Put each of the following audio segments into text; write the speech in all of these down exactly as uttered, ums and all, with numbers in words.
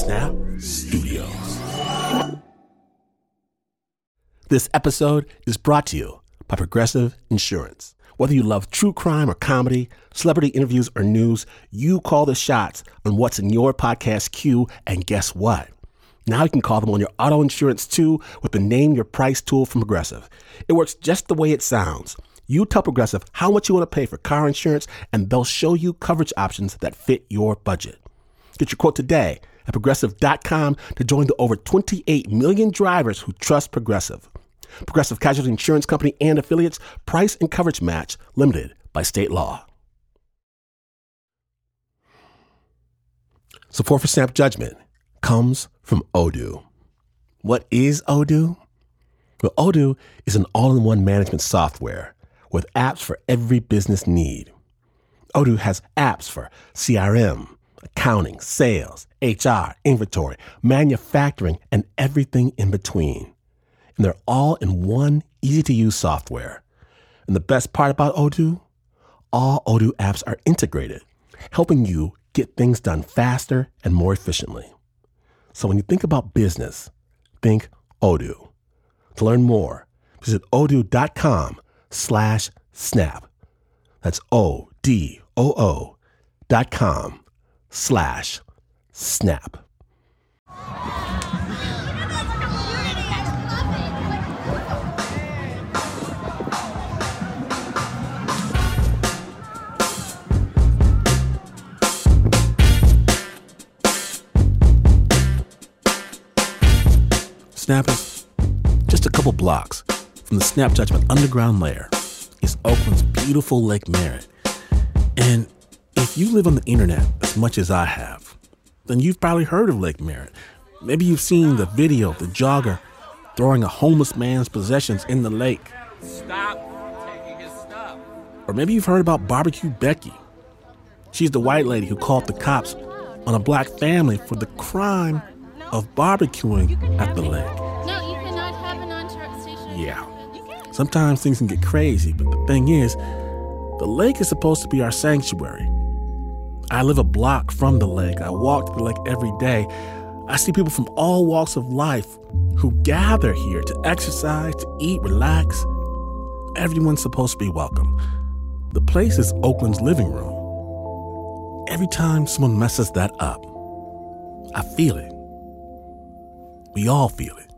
Snap Studios. This episode is brought to you by Progressive Insurance. Whether you love true crime or comedy, celebrity interviews or news, you call the shots on what's in your podcast queue, and guess what? Now you can call them on your auto insurance too with the Name Your Price tool from Progressive. It works just the way it sounds. You tell Progressive how much you want to pay for car insurance, and they'll show you coverage options that fit your budget. Get your quote today at Progressive dot com to join the over twenty-eight million drivers who trust Progressive. Progressive Casualty Insurance Company and affiliates. Price and coverage match limited by state law. Support for Snap Judgment comes from Odoo. What is Odoo? Well, Odoo is an all-in-one management software with apps for every business need. Odoo has apps for C R M, accounting, sales, H R, inventory, manufacturing, and everything in between. And they're all in one easy-to-use software. And the best part about Odoo? All Odoo apps are integrated, helping you get things done faster and more efficiently. So when you think about business, think Odoo. To learn more, visit odoo.com slash snap. That's O-D-O-O dot com slash snap. Snappers, just a couple blocks from the Snap Judgment underground lair is Oakland's beautiful Lake Merritt. And if you live on the internet as much as I have, then you've probably heard of Lake Merritt. Maybe you've seen the video of the jogger throwing a homeless man's possessions in the lake. Stop taking his stuff. Or maybe you've heard about Barbecue Becky. She's the white lady who called the cops on a black family for the crime of barbecuing at the lake. No, you cannot have an on-charge station. Yeah. Sometimes things can get crazy, but the thing is, the lake is supposed to be our sanctuary. I live a block from the lake. I walk to the lake every day. I see people from all walks of life who gather here to exercise, to eat, relax. Everyone's supposed to be welcome. The place is Oakland's living room. Every time someone messes that up, I feel it. We all feel it.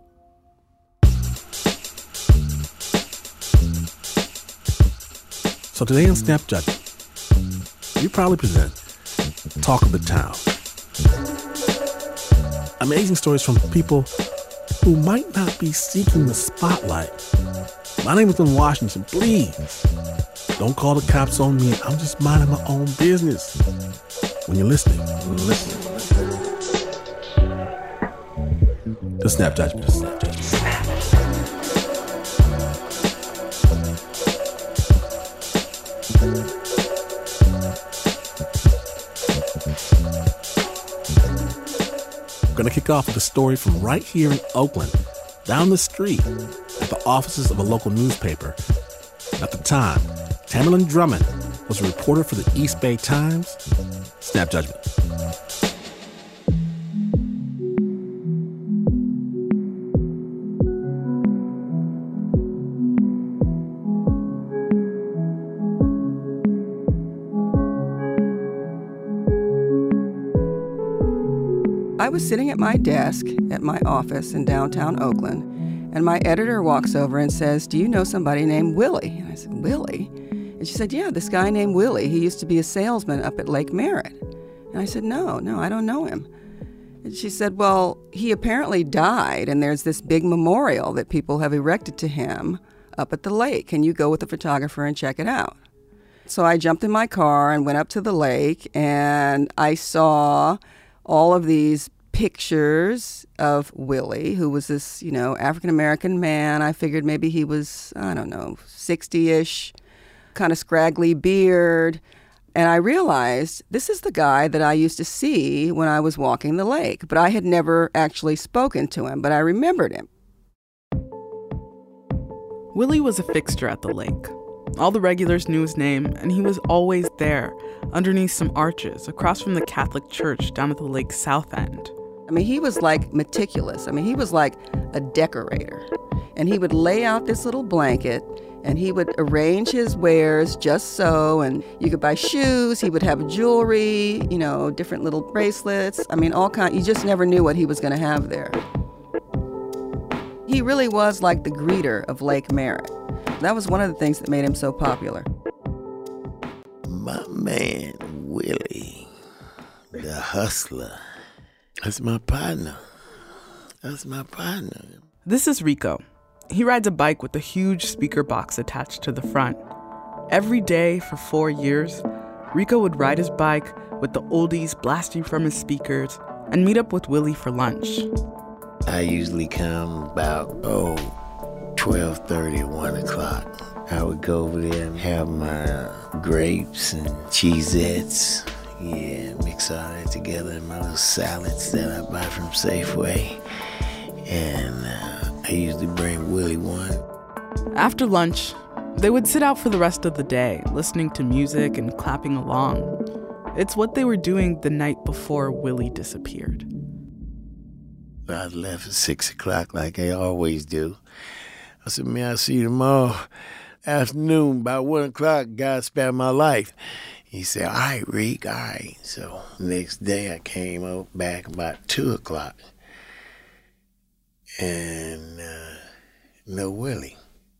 So today on Snap Judgment, we proudly present Talk of the Town. Amazing stories from people who might not be seeking the spotlight. My name is Lynn Washington. Please, don't call the cops on me. I'm just minding my own business. When you're listening, listen. The Snap Judgment. The Snap Judgment. We're going to kick off with a story from right here in Oakland, down the street, at the offices of a local newspaper. At the time, Tamerlan Drummond was a reporter for the East Bay Times. Snap Judgment. I was sitting at my desk at my office in downtown Oakland, and my editor walks over and says, "Do you know somebody named Willie?" And I said, "Willie?" And she said, "Yeah, this guy named Willie. He used to be a salesman up at Lake Merritt." And I said, "No, no, I don't know him." And she said, "Well, he apparently died, and there's this big memorial that people have erected to him up at the lake. Can you go with the photographer and check it out?" So I jumped in my car and went up to the lake, and I saw all of these pictures of Willie, who was this, you know, African-American man. I figured maybe he was, I don't know, sixty-ish, kind of scraggly beard. And I realized this is the guy that I used to see when I was walking the lake, but I had never actually spoken to him, but I remembered him. Willie was a fixture at the lake. All the regulars knew his name, and he was always there, underneath some arches, across from the Catholic church down at the lake's south end. I mean, he was like meticulous. I mean, he was like a decorator. And he would lay out this little blanket and he would arrange his wares just so. And you could buy shoes. He would have jewelry, you know, different little bracelets. I mean, all kind. You just never knew what he was going to have there. He really was like the greeter of Lake Merritt. That was one of the things that made him so popular. My man, Willie, the hustler. That's my partner. That's my partner. This is Rico. He rides a bike with a huge speaker box attached to the front. Every day for four years, Rico would ride his bike with the oldies blasting from his speakers and meet up with Willie for lunch. I usually come about, oh, twelve thirty, one o'clock. I would go over there and have my grapes and Cheesettes. Yeah, mix all that together in my little salads that I buy from Safeway. And uh, I usually bring Willie one. After lunch, they would sit out for the rest of the day, listening to music and clapping along. It's what they were doing the night before Willie disappeared. I left at six o'clock like I always do. I said, man, I'll see you tomorrow afternoon, about one o'clock. God spared my life. He said, all right, Rick, all right. So next day I came up back about two o'clock. And uh, no Willie.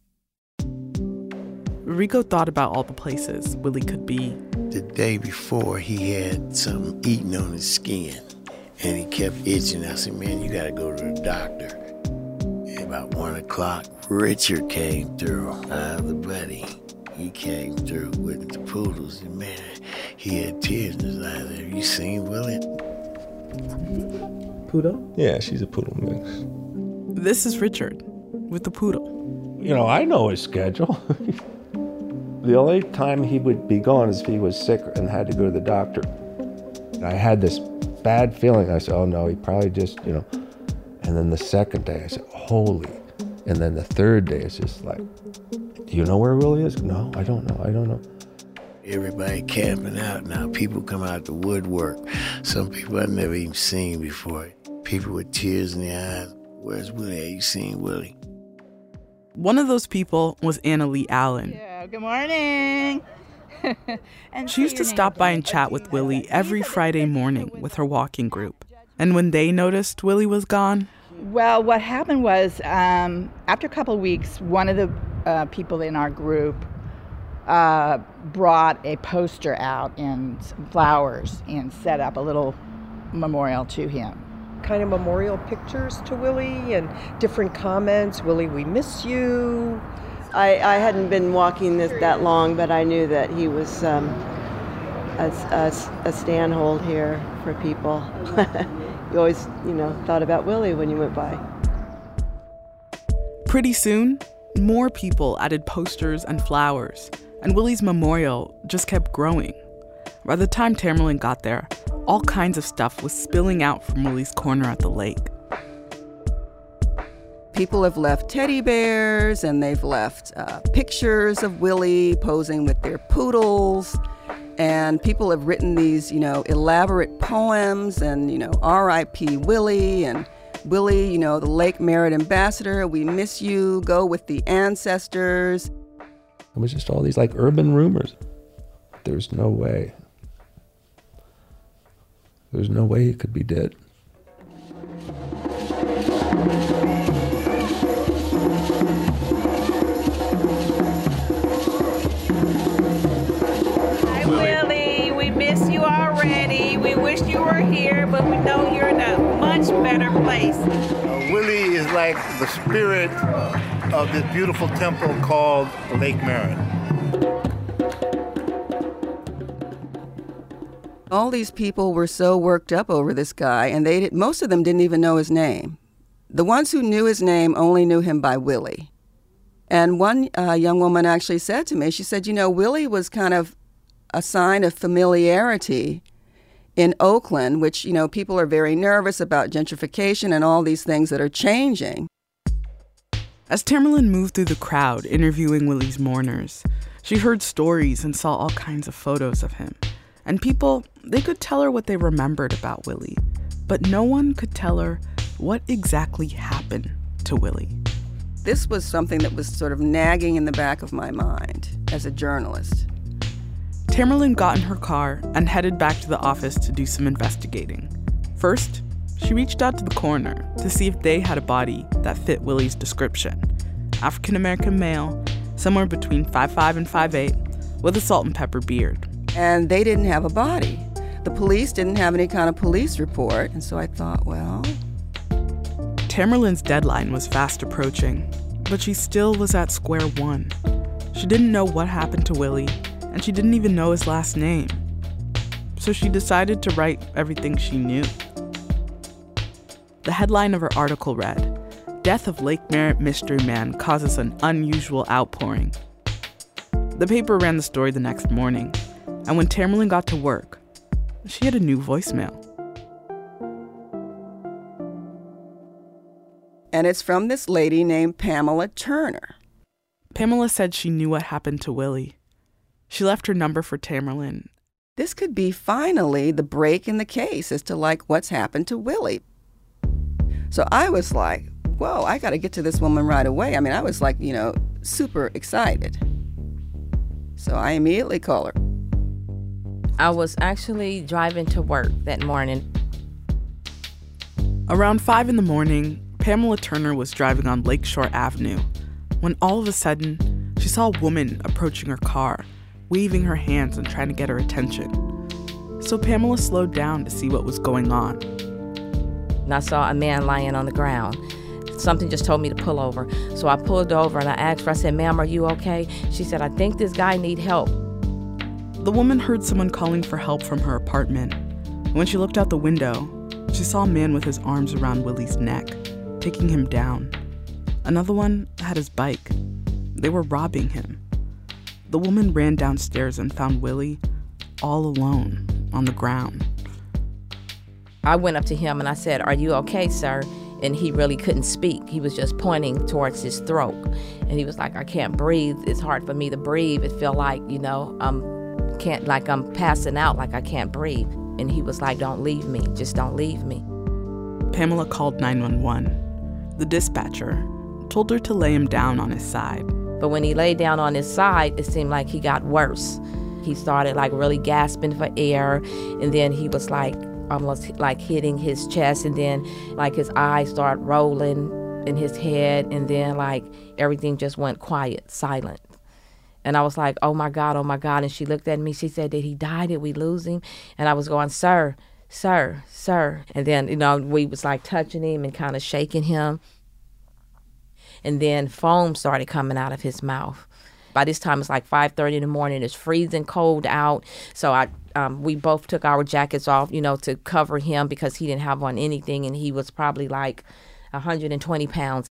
Rico thought about all the places Willie could be. The day before, he had something eating on his skin. And he kept itching. I said, man, you got to go to the doctor. And about one o'clock, Richard came through, uh, the buddy. He came through with the poodles. And man, he had tears in his eyes. Have you seen Willie? Poodle? Yeah, she's a poodle mix. This is Richard with the poodle. You know, I know his schedule. The only time he would be gone is if he was sick and had to go to the doctor. I had this bad feeling. I said, oh no, he probably just, you know. And then the second day, I said, holy. And then the third day, it's just like, do you know where Willie is? No, I don't know. I don't know. Everybody camping out now. People come out the woodwork. Some people I've never even seen before. People with tears in their eyes. Where's Willie? Have you seen Willie? One of those people was Anna Lee Allen. Yeah, good morning. And she used to stop by and chat with Willie every Friday morning with her walking group. And when they noticed Willie was gone... Well, what happened was, um, after a couple of weeks, one of the uh, people in our group uh, brought a poster out and some flowers and set up a little memorial to him. Kind of memorial pictures to Willie and different comments. Willie, we miss you. I, I hadn't been walking this that long, but I knew that he was um, a, a, a stand-hold here for people. You always, you know, thought about Willie when you went by. Pretty soon, more people added posters and flowers, and Willie's memorial just kept growing. By the time Tamerlan got there, all kinds of stuff was spilling out from Willie's corner at the lake. People have left teddy bears, and they've left uh, pictures of Willie posing with their poodles. And people have written these, you know, elaborate poems and, you know, R I P Willie and Willie, you know, the Lake Merritt ambassador, we miss you, go with the ancestors. It was just all these like urban rumors. There's no way. There's no way he could be dead. Hi, Willie. We miss you already. We wish you were here, but we know you're in a much better place. Uh, Willie is like the spirit of this beautiful temple called Lake Merritt. All these people were so worked up over this guy, and they did, most of them didn't even know his name. The ones who knew his name only knew him by Willie. And one uh, young woman actually said to me, she said, you know, Willie was kind of a sign of familiarity in Oakland, which, you know, people are very nervous about gentrification and all these things that are changing. As Tamerlan moved through the crowd interviewing Willie's mourners, she heard stories and saw all kinds of photos of him. And people, they could tell her what they remembered about Willie. But no one could tell her what exactly happened to Willie. This was something that was sort of nagging in the back of my mind as a journalist. Tamerlane got in her car and headed back to the office to do some investigating. First, she reached out to the coroner to see if they had a body that fit Willie's description. African-American male, somewhere between five foot five and five foot eight, with a salt and pepper beard. And they didn't have a body. The police didn't have any kind of police report, and so I thought, well... Tamerlane's deadline was fast approaching, but she still was at square one. She didn't know what happened to Willie, and she didn't even know his last name. So she decided to write everything she knew. The headline of her article read, "Death of Lake Merritt Mystery Man Causes an Unusual Outpouring." The paper ran the story the next morning, and when Tamerlane got to work, she had a new voicemail. And it's from this lady named Pamela Turner. Pamela said she knew what happened to Willie. She left her number for Tamerlane. This could be finally the break in the case as to like what's happened to Willie. So I was like, whoa, I got to get to this woman right away. I mean, I was like, you know, super excited. So I immediately called her. I was actually driving to work that morning. Around five in the morning, Pamela Turner was driving on Lakeshore Avenue when all of a sudden she saw a woman approaching her car, waving her hands and trying to get her attention. So Pamela slowed down to see what was going on. And I saw a man lying on the ground. Something just told me to pull over. So I pulled over and I asked her, I said, "Ma'am, are you okay?" She said, "I think this guy need help." The woman heard someone calling for help from her apartment. When she looked out the window, she saw a man with his arms around Willie's neck, taking him down. Another one had his bike. They were robbing him. The woman ran downstairs and found Willie all alone on the ground. I went up to him and I said, "Are you okay, sir?" And he really couldn't speak. He was just pointing towards his throat. And he was like, "I can't breathe. It's hard for me to breathe. It felt like, you know, I'm can't like I'm passing out, like I can't breathe." And he was like, "Don't leave me. Just don't leave me." Pamela called nine one one. The dispatcher told her to lay him down on his side. But when he lay down on his side, it seemed like he got worse. He started like really gasping for air, and then he was like almost like hitting his chest, and then like his eyes started rolling in his head, and then like everything just went quiet, silent. And I was like, "Oh my God, oh my God." And she looked at me, she said, "Did he die? Did we lose him?" And I was going, "Sir, sir, sir." And then, you know, we was like touching him and kind of shaking him. And then foam started coming out of his mouth. By this time, it's like five thirty in the morning. It's freezing cold out. So I, um, we both took our jackets off, you know, to cover him because he didn't have on anything. And he was probably like one hundred twenty pounds.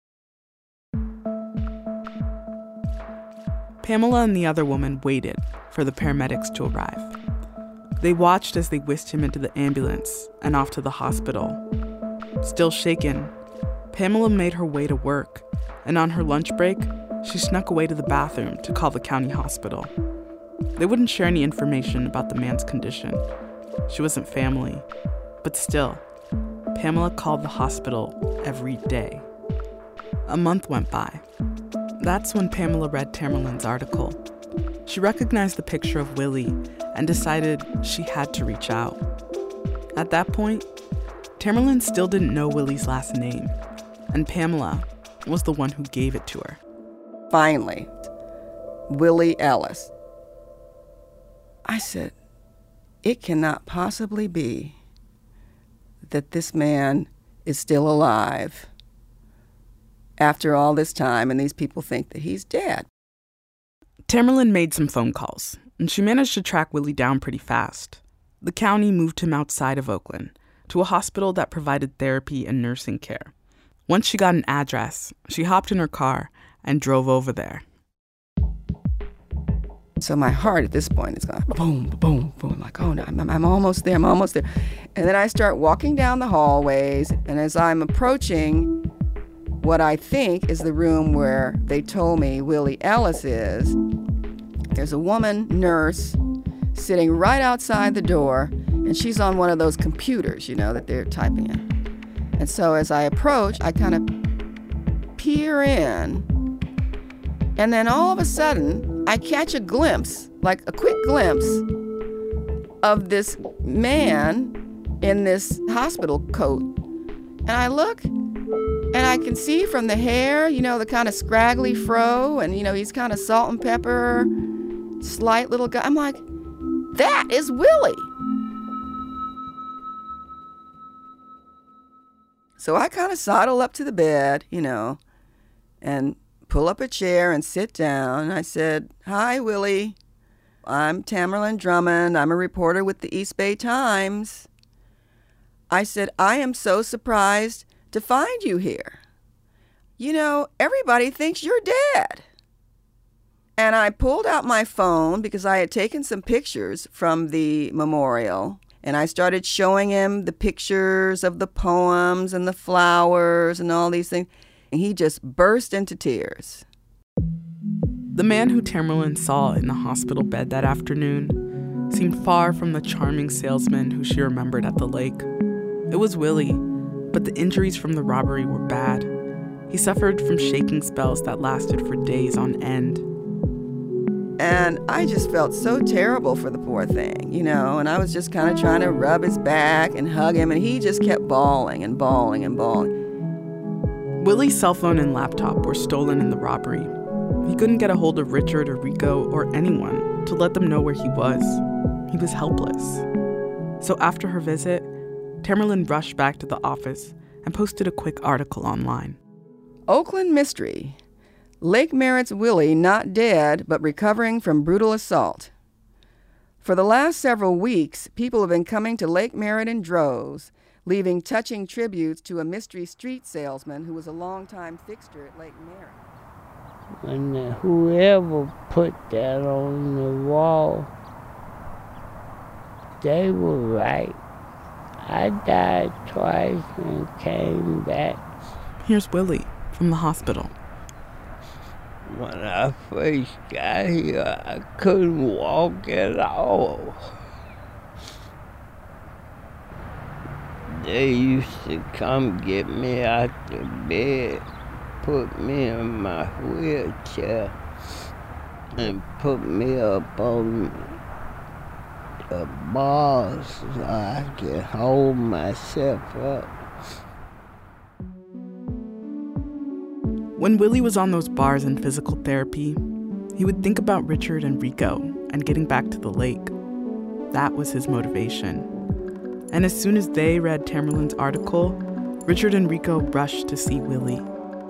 Pamela and the other woman waited for the paramedics to arrive. They watched as they whisked him into the ambulance and off to the hospital. Still shaken, Pamela made her way to work, and on her lunch break, she snuck away to the bathroom to call the county hospital. They wouldn't share any information about the man's condition. She wasn't family, but still, Pamela called the hospital every day. A month went by. That's when Pamela read Tamerlane's article. She recognized the picture of Willie and decided she had to reach out. At that point, Tamerlane still didn't know Willie's last name, and Pamela was the one who gave it to her. Finally, Willie Ellis. I said, it cannot possibly be that this man is still alive after all this time and these people think that he's dead. Tamerlane made some phone calls, and she managed to track Willie down pretty fast. The county moved him outside of Oakland to a hospital that provided therapy and nursing care. Once she got an address, she hopped in her car and drove over there. So my heart at this point is going boom, boom, boom. I'm like, oh no, I'm, I'm almost there, I'm almost there. And then I start walking down the hallways, and as I'm approaching what I think is the room where they told me Willie Ellis is, there's a woman nurse sitting right outside the door, And she's on one of those computers, you know, that they're typing in. And so as I approach, I kind of peer in. And then all of a sudden, I catch a glimpse, like a quick glimpse, of this man in this hospital coat. And I look, and I can see from the hair, you know, the kind of scraggly fro, and, you know, he's kind of salt and pepper, slight little guy. I'm like, that is Willie. So I kind of sidle up to the bed, you know, and pull up a chair and sit down. And I said, "Hi, Willie. I'm Tamerlane Drummond. I'm a reporter with the East Bay Times." I said, "I am so surprised to find you here. You know, everybody thinks you're dead." And I pulled out my phone because I had taken some pictures from the memorial. And I started showing him the pictures of the poems and the flowers and all these things. And he just burst into tears. The man who Tamerlane saw in the hospital bed that afternoon seemed far from the charming salesman who she remembered at the lake. It was Willie, but the injuries from the robbery were bad. He suffered from shaking spells that lasted for days on end. And I just felt so terrible for the poor thing, you know, and I was just kind of trying to rub his back and hug him, and he just kept bawling and bawling and bawling. Willie's cell phone and laptop were stolen in the robbery. He couldn't get a hold of Richard or Rico or anyone to let them know where he was. He was helpless. So after her visit, Tamerlane rushed back to the office and posted a quick article online. Oakland mystery. Lake Merritt's Willie not dead, but recovering from brutal assault. For the last several weeks, people have been coming to Lake Merritt in droves, leaving touching tributes to a mystery street salesman who was a longtime fixture at Lake Merritt. And uh, whoever put that on the wall, they were right. I died twice and came back. Here's Willie from the hospital. When I first got here, I couldn't walk at all. They used to come get me out the bed, put me in my wheelchair, and put me up on the bars so I could hold myself up. When Willie was on those bars in physical therapy, he would think about Richard and Rico and getting back to the lake. That was his motivation. And as soon as they read Tamerlane's article, Richard and Rico rushed to see Willie.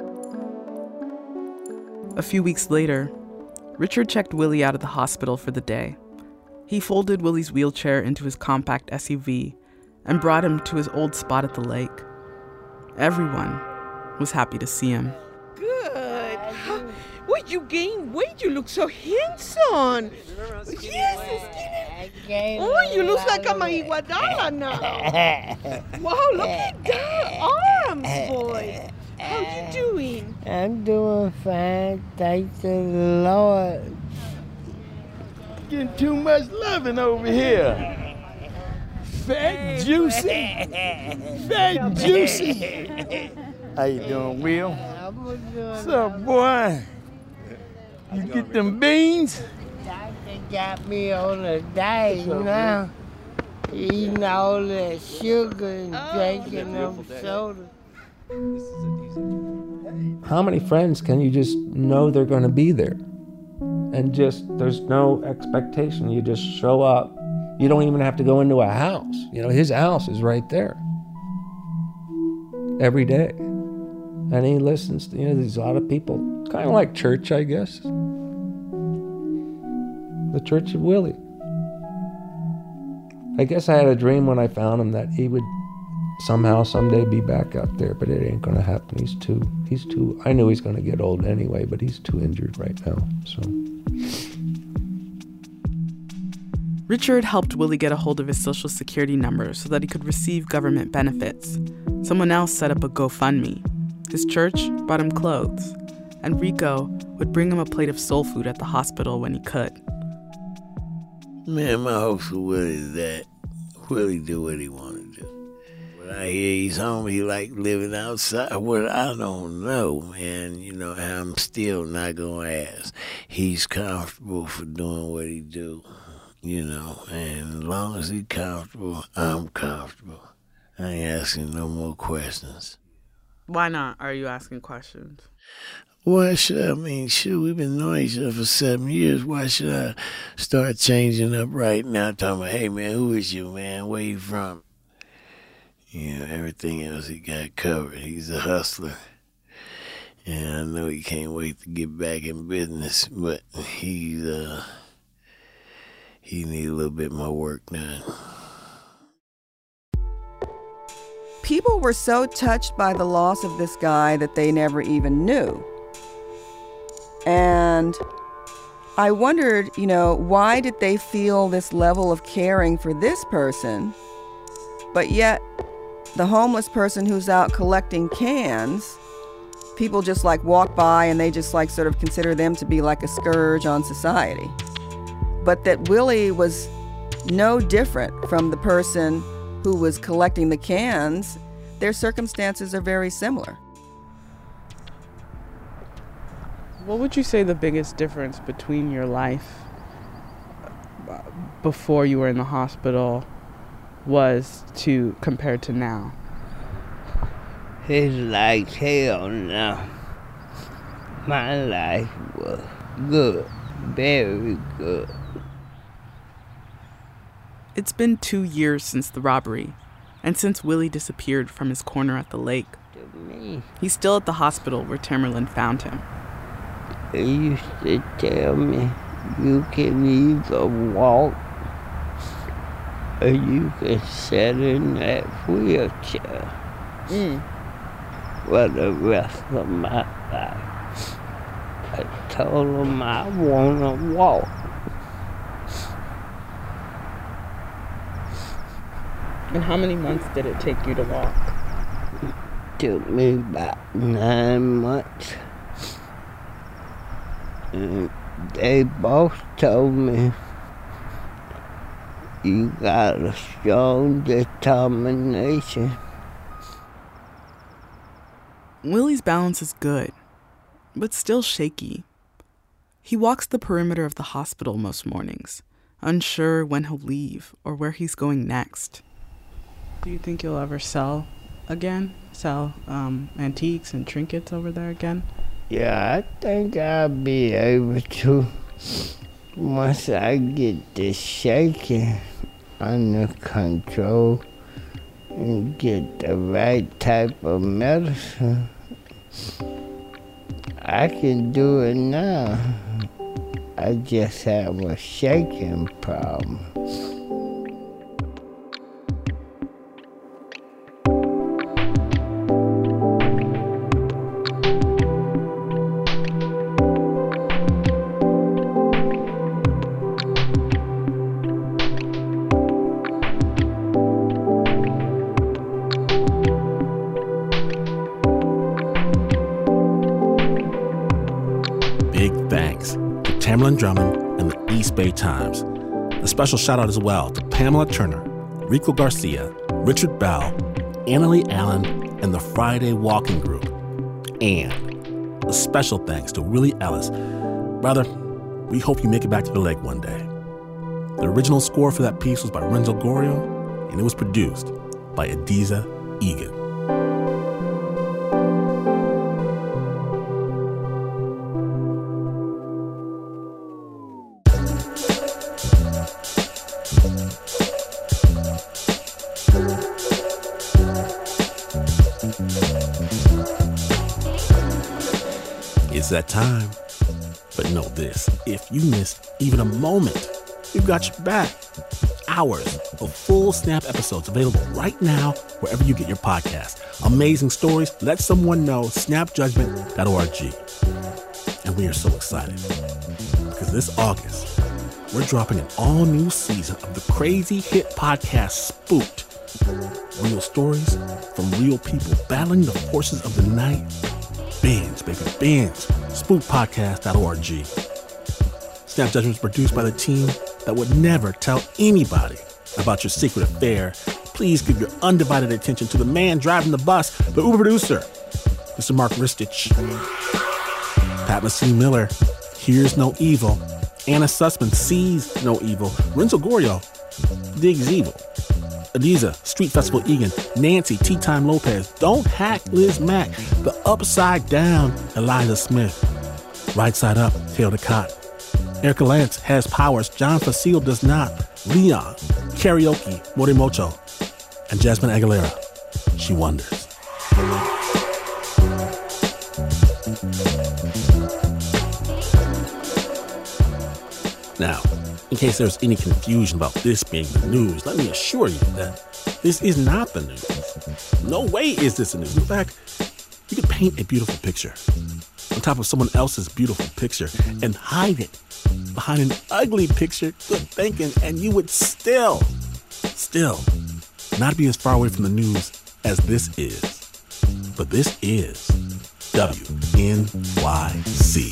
A few weeks later, Richard checked Willie out of the hospital for the day. He folded Willie's wheelchair into his compact S U V and brought him to his old spot at the lake. Everyone was happy to see him. Good. Well, you gained weight. You look so handsome. Yes, skinny. Oh, you look like a Iguodala now. Wow, look at that arms, boy. How you doing? I'm doing fine, thanks to the Lord. Getting too much loving over here. Fat, juicy. Fat, juicy. How you doing, Will? What's up, boy? You get them beans? Doctor got me on a diet now. Eating all that sugar and drinking them soda. How many friends can you just know they're going to be there? And just, there's no expectation. You just show up. You don't even have to go into a house. You know, his house is right there. Every day. And he listens to, you know, there's a lot of people, kind of like church, I guess. The Church of Willie. I guess I had a dream when I found him that he would somehow, someday be back out there, but it ain't gonna happen. He's too, he's too, I knew he's gonna get old anyway, but he's too injured right now, so. Richard helped Willie get a hold of his social security number so that he could receive government benefits. Someone else set up a GoFundMe. His church bought him clothes, and Rico would bring him a plate of soul food at the hospital when he could. Man, my hopes for Willie is that Willie do what he want to do. When I hear he's home, he like living outside. Well, I don't know, man. You know, I'm still not gonna ask. He's comfortable for doing what he do, you know. And as long as he's comfortable, I'm comfortable. I ain't asking no more questions. Why not? Are you asking questions? Why should I? I mean, shoot, we've been knowing each other for seven years. Why should I start changing up right now, talking about, hey, man, who is you, man? Where you from? You know, everything else he got covered. He's a hustler. And I know he can't wait to get back in business, but he's, uh, he needs a little bit more work done. People were so touched by the loss of this guy that they never even knew. And I wondered, you know, why did they feel this level of caring for this person, but yet the homeless person who's out collecting cans, people just like walk by and they just like sort of consider them to be like a scourge on society. But that Willie was no different from the person who was collecting the cans. Their circumstances are very similar. What would you say the biggest difference between your life before you were in the hospital was to compared to now? It's like hell now. My life was good, very good. It's been two years since the robbery, and since Willie disappeared from his corner at the lake. Me. He's still at the hospital where Tamerlan found him. They used to tell me you can either walk or you can sit in that wheelchair mm. for the rest of my life. I told them I want to walk. And how many months did it take you to walk? It took me about nine months. And they both told me, you got a strong determination. Willie's balance is good, but still shaky. He walks the perimeter of the hospital most mornings, unsure when he'll leave or where he's going next. Do you think you'll ever sell again? Sell um, antiques and trinkets over there again? Yeah, I think I'll be able to once I get this shaking under control and get the right type of medicine. I can do it now. I just have a shaking problem. Tamerlan Drummond and the East Bay Times. A special shout out as well to Pamela Turner, Rico Garcia, Richard Bell, Annalie Allen, and the Friday Walking Group. And a special thanks to Willie Ellis. Brother, we hope you make it back to the lake one day. The original score for that piece was by Renzo Gorio, and it was produced by Adiza Egan. It's that time. But know this, if you miss even a moment, we've got your back. Hours of full Snap episodes available right now wherever you get your podcast. Amazing stories, let someone know, snap judgment dot org. And we are so excited because this August, we're dropping an all-new season of the crazy hit podcast Spooked. Real stories from real people battling the forces of the night. Binge, baby, binge. spook podcast dot org. Snap Judgment is produced by the team that would never tell anybody about your secret affair, please give your undivided attention to the man driving the bus, the Uber producer, Mister Mark Ristich. Pat Mesiti-Miller hears no evil. Anna Sussman sees no evil. Renzo Gorio digs evil. Adiza, Street Festival Egan, Nancy, Tea Time Lopez, Don't Hack Liz Mack, The Upside Down, Eliza Smith, Right Side Up, Taylor DeCott, Erica Lance has powers, John Facile does not, Leon, Karaoke, Morimoto, and Jasmine Aguilera, She Wonders. Now, in case there's any confusion about this being the news, let me assure you that this is not the news. No way is this the news. In fact, you could paint a beautiful picture on top of someone else's beautiful picture and hide it behind an ugly picture, good thinking, and you would still, still not be as far away from the news as this is. But this is W N Y C.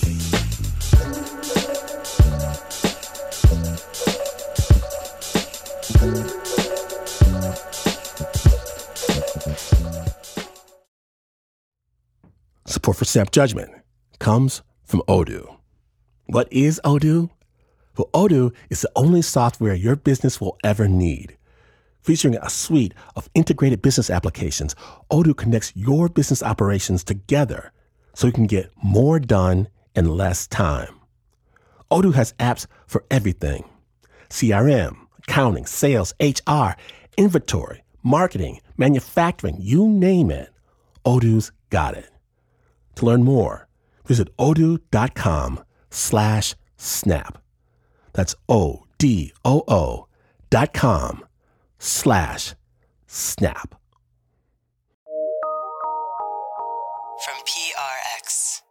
Support for Snap Judgment comes from Odoo. What is Odoo? Well, Odoo is the only software your business will ever need. Featuring a suite of integrated business applications, Odoo connects your business operations together so you can get more done in less time. Odoo has apps for everything: C R M, accounting, sales, H R, inventory, marketing, manufacturing, you name it. Odoo's got it. To learn more, visit odoo.com slash snap. That's O-D-O-O dot com slash snap. From P R X.